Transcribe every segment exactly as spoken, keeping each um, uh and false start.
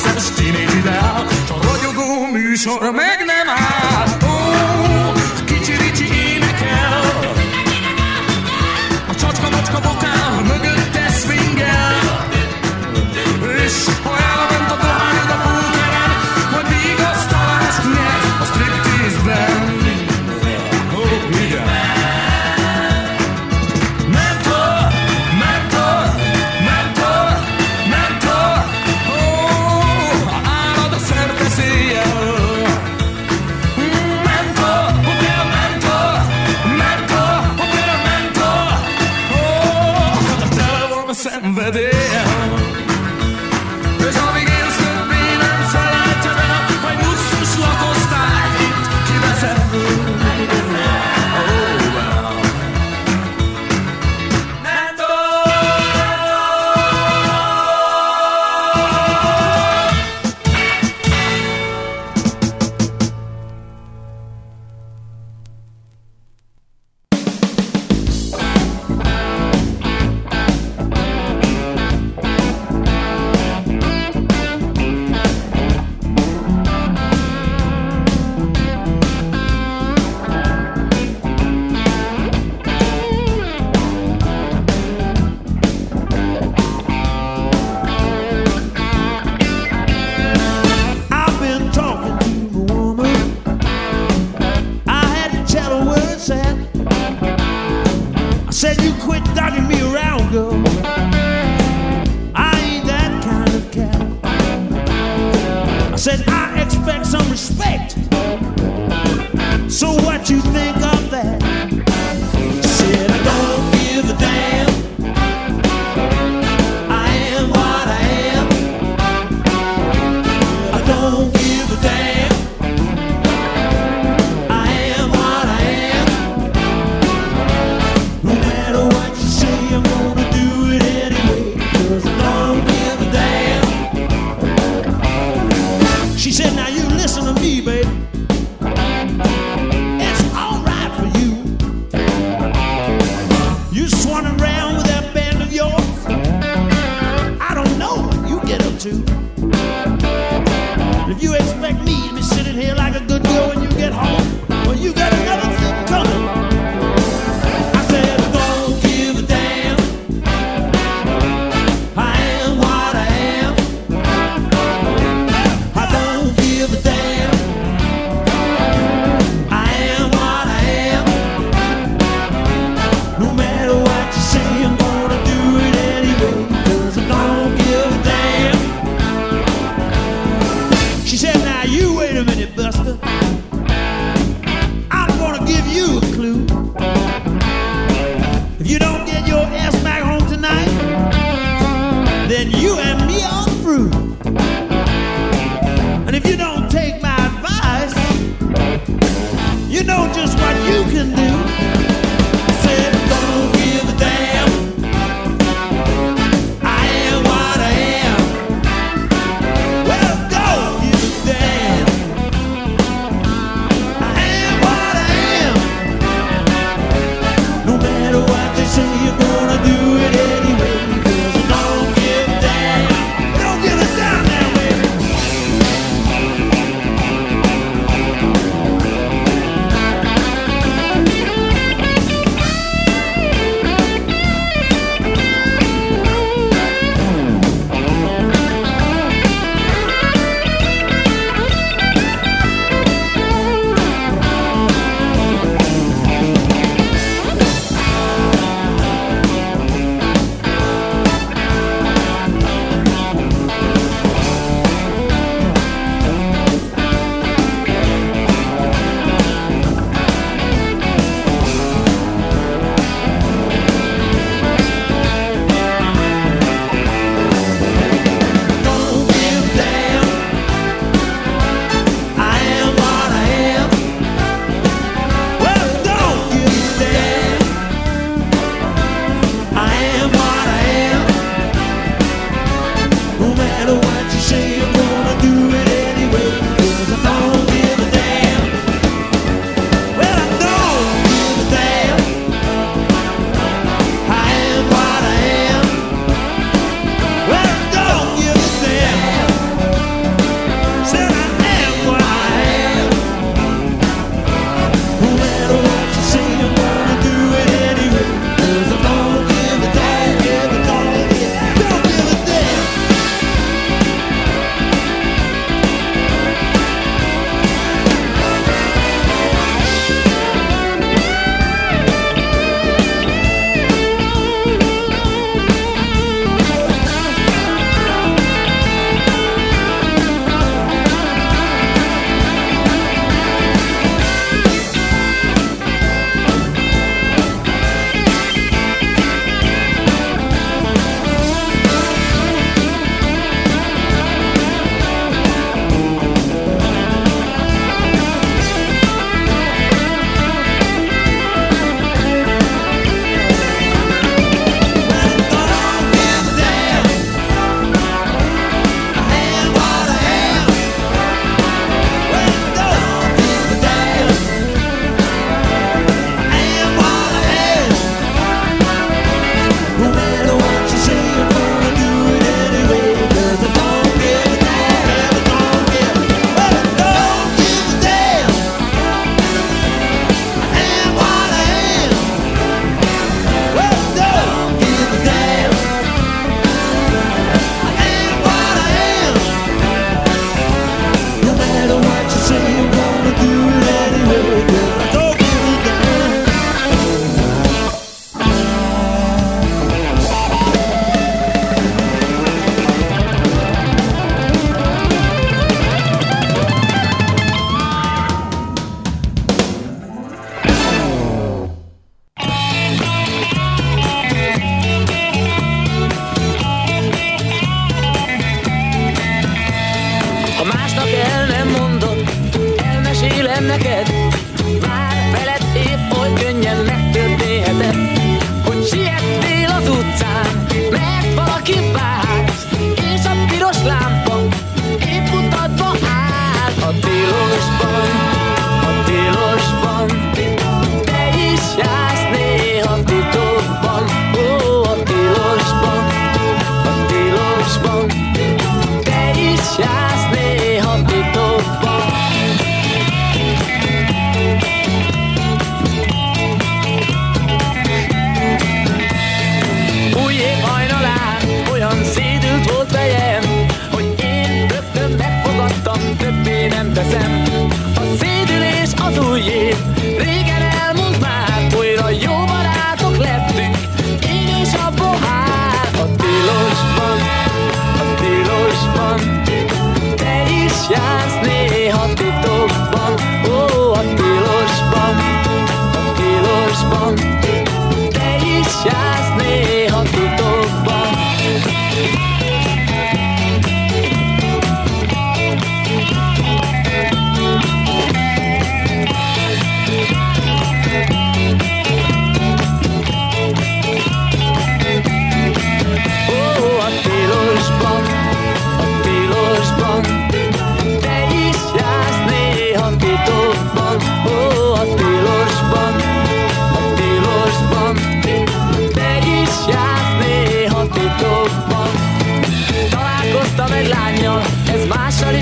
összes teenage ideál, s a ragyogó műsor meg nem áll. Ó, kicsi-ricsi énekel, a csacska-macska bokál mögötte swingel, és ha elment a dohány a pókeren, majd vigasztalást nyer a striptease-ben. Ó, igen. Mentor, mentor, mentor, mentor, ó, árad a szerte széjjel. Mentor, opera mentor, mentor, opera mentor, ó, tele van a szenvedéllyel. És amíg élsz többé nem felejted el, majd luxus lakosztályt itt kiveszed.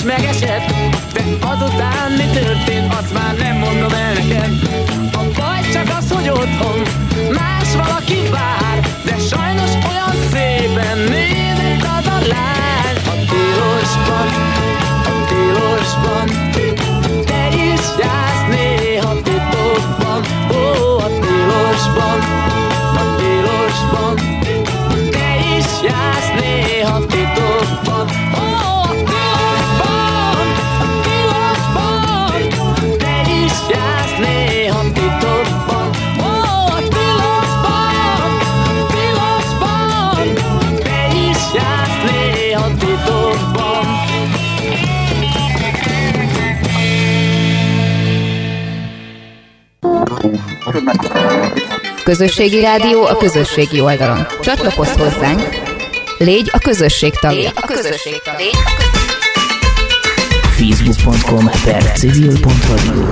is megesett, de azután mi történt, azt már nem mondom el neked. A baj csak az, hogy otthon más valaki vár, de sajnos olyan szépen nézett az a lány. A tilosban, a tilosban, te is jársz néha titokban. Ó, a tilosban, a tilosban, te is jársz néha titokban. Ó, a tilosban, a tilosban, te is jársz néha titokban. Ó, a tilosban, tilosban, te is jársz néha titokban. Közösségi rádió a közösségi oldalon. Csatlakozz hozzánk, légy a közösség tagja. A közösség tagja. facebook pont com per civil pont radio.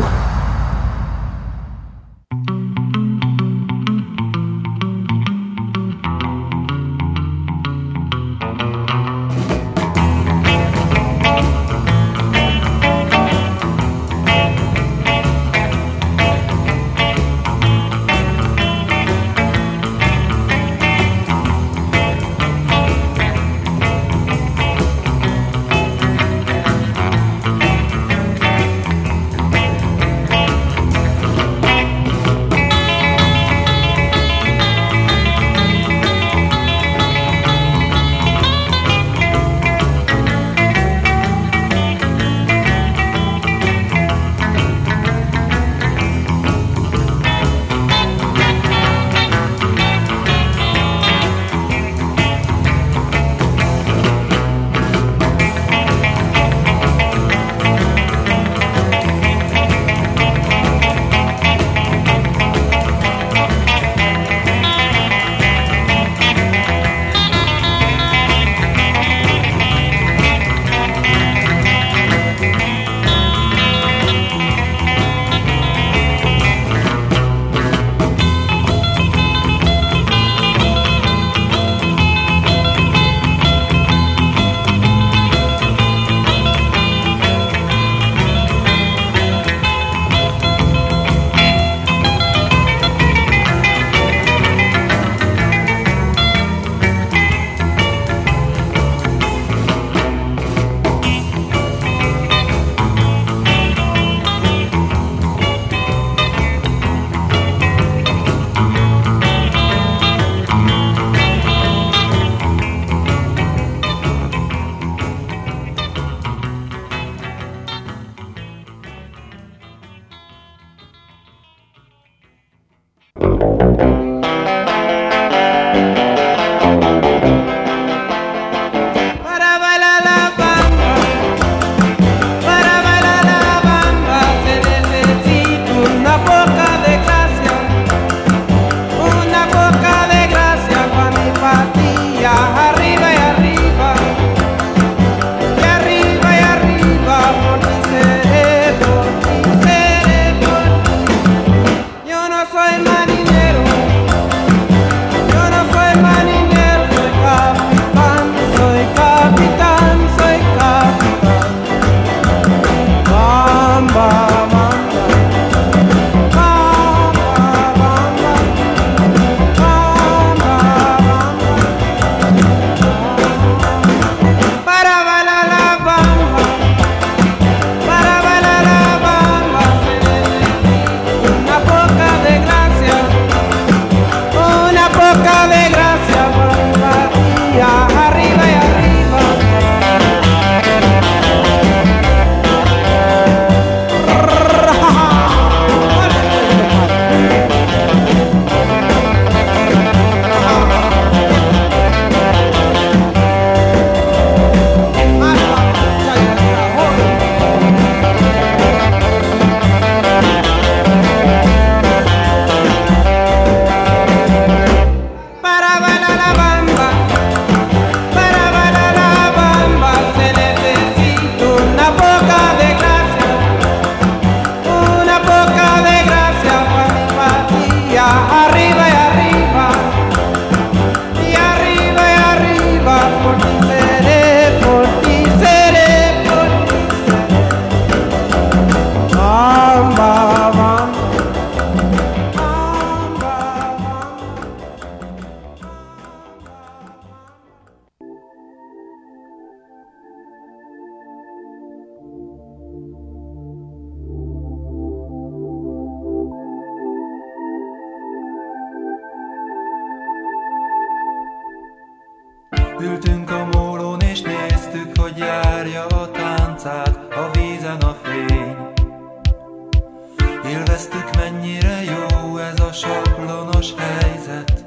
Ültünk a mólón és néztük, hogy járja a táncát, a vízen a fény. Élveztük, mennyire jó ez a sablonos helyzet.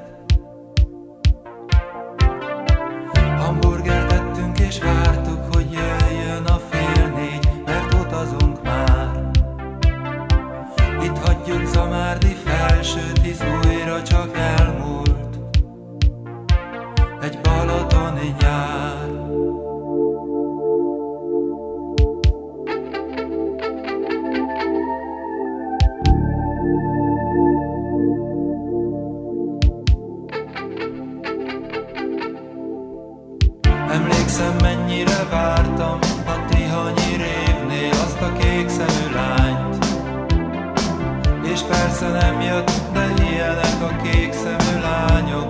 Hamburgert ettünk és vártuk, hogy jöjjön a fél négy, mert utazunk már. Itt hagyjuk Zamárdi Felsőt, hisz újra csak elmúlt egy balatoni nyár. Emlékszem, mennyire vártam a Tihanyi révnél azt a kék szemű lányt. És persze nem jött, de ilyenek a kék szemű lányok.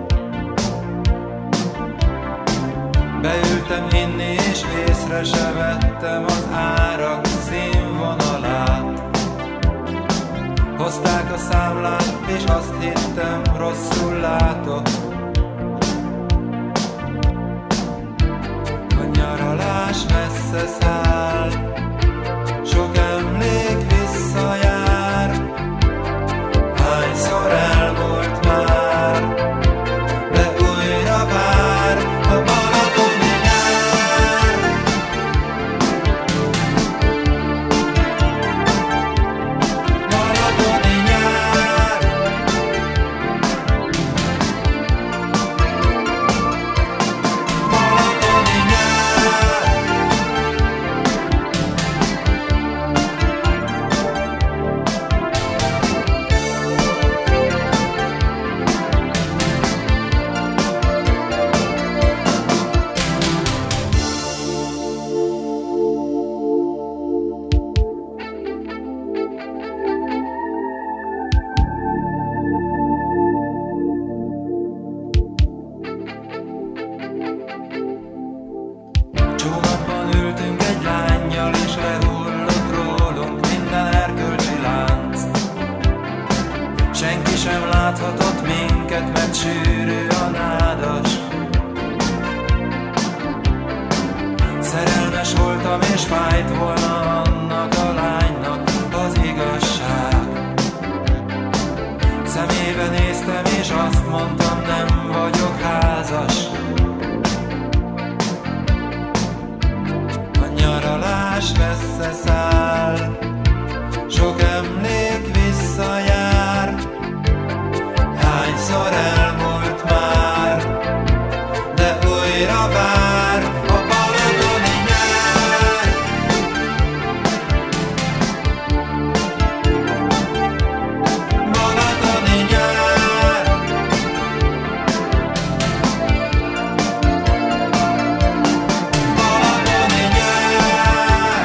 Beültem inni és észre se vettem az árak színvonalát. Hozták a számlát és azt hittem, rosszul látok. A nyaralás messze száll, sok emlék visszajár. Hányszor elmúlt már, de újra vár a balatoni nyár. Balatoni nyár. Balatoni nyár. Csónakban ültünk egy lánnyal, és lehullott rólunk minden erkölcsi lánc. Senki sem láthatott minket, mert sűrű a nádas. Szerelmes voltam, és fájt volna annak a lánynak az igazság. Szemébe néztem, és azt mondtam, nem vagyok házas. Nyaralás messze száll, sok emlék visszajár. Hányszor elmúlt már, de újra vár a balatoni nyár. Balatoni nyár. Balatoni nyár.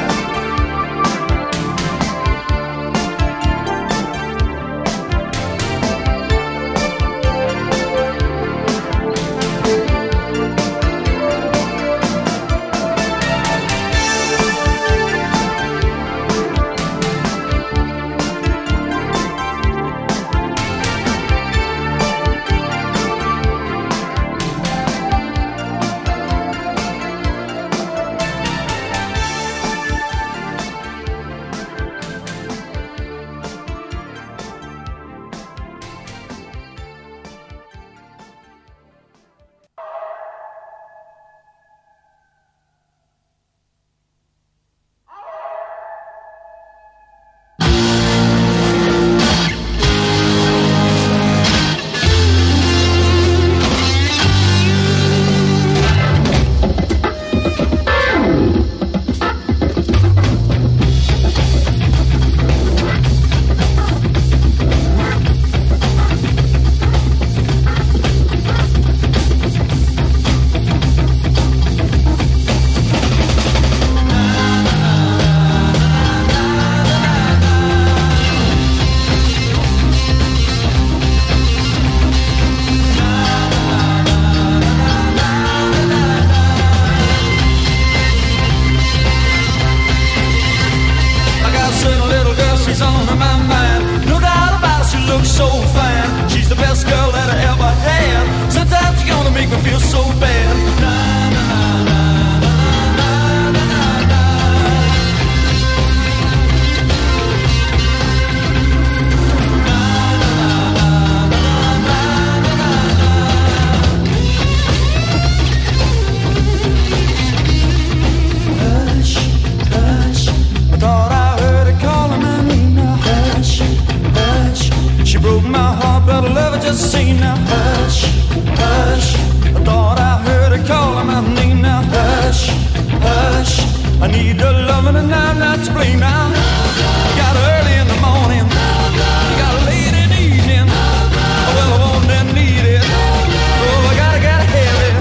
I need the loving and I'm not to blame now. You got early in the morning, you got late in the evening. Well, I want and need it, oh, I gotta, gotta have it.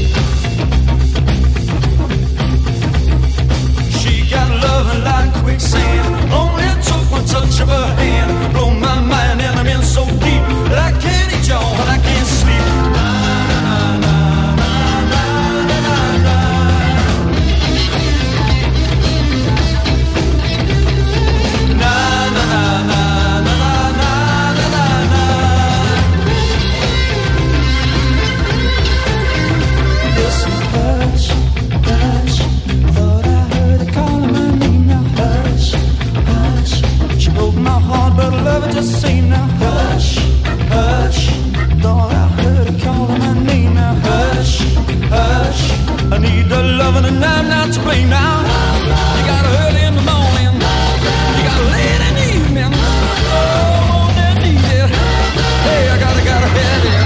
She got loving like quicksand, only took one touch of her hand. Blow my mind and I'm in so deep that I can't eat y'all, but I can't sleep. Just say now, hush, hush. Thought I heard her calling my name now, hush, hush. I need the loving and I'm not to blame now. You got early in the morning, you got late in the evening. Oh, I need it. Hey, I gotta, gotta have it.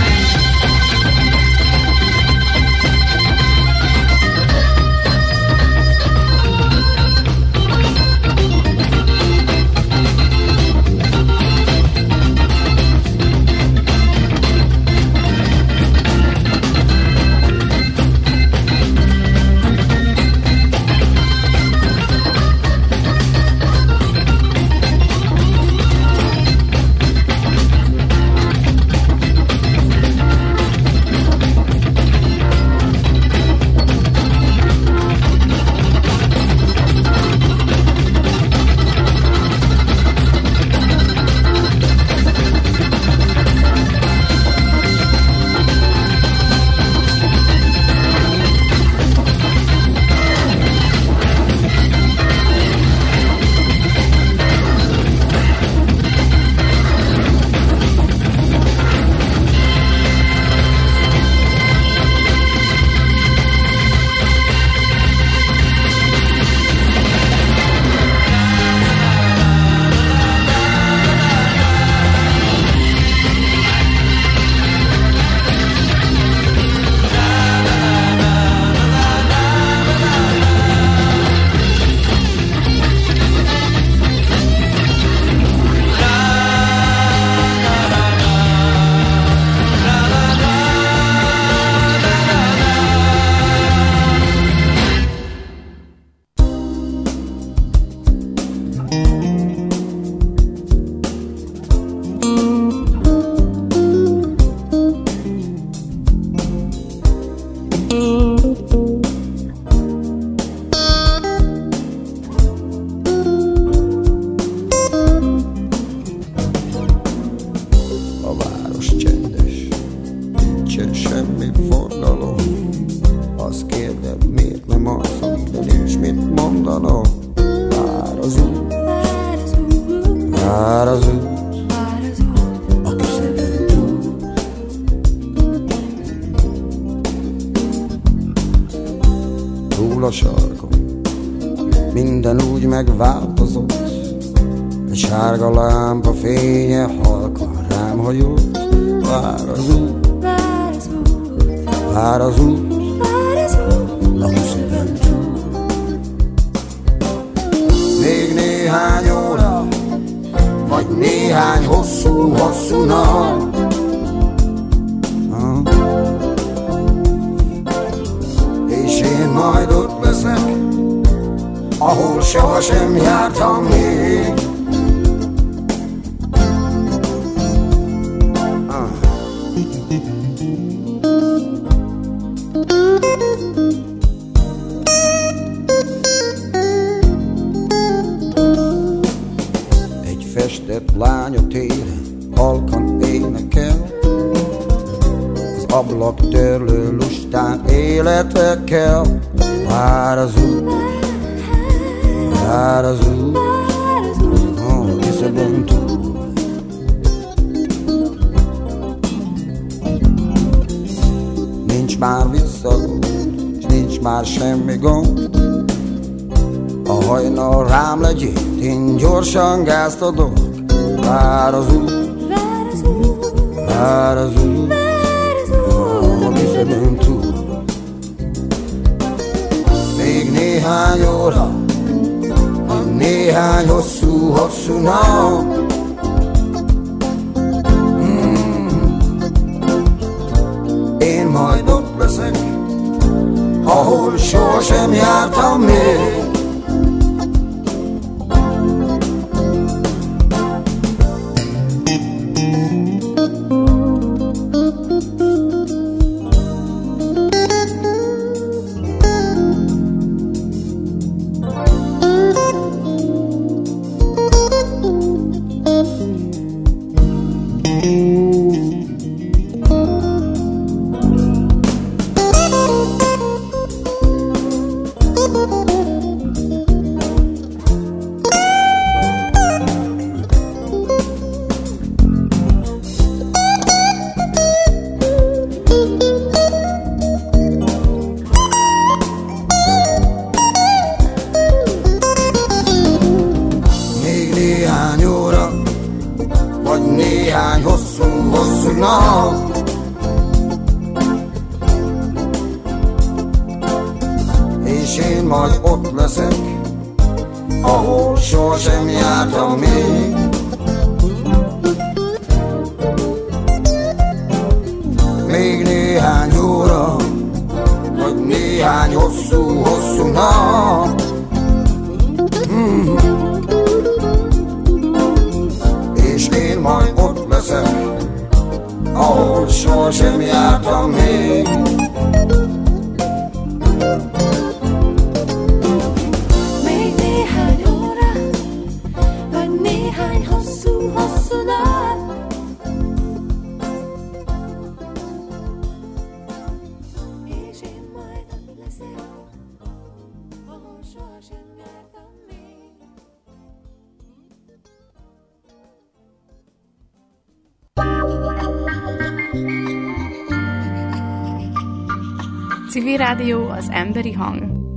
A sarkon minden úgy megváltozott, egy sárga lámpa fénye halkan rám hajolt. Vár az út, vár az út, a küszöbön túl. Még néhány óra, vagy néhány hosszú-hosszú nap, és én majd ott leszek, ahol sohasem jártam még. Egy festett lány a téren halkan énekel, az ablak törlő lustán életre kell. Vár az út, vár az út, a küszöbön túl. Nincs már visszaút, s nincs már semmi gond. A hajnal rám legyint, én gyorsan gázt adok. Vár az út, vár az út, a küszöbön túl. Még néhány néhány óra, vagy néhány hosszú-hosszú nap. Hmm. Én majd ott leszek, ahol sohasem jártam még. Civil Rádió, az emberi hang.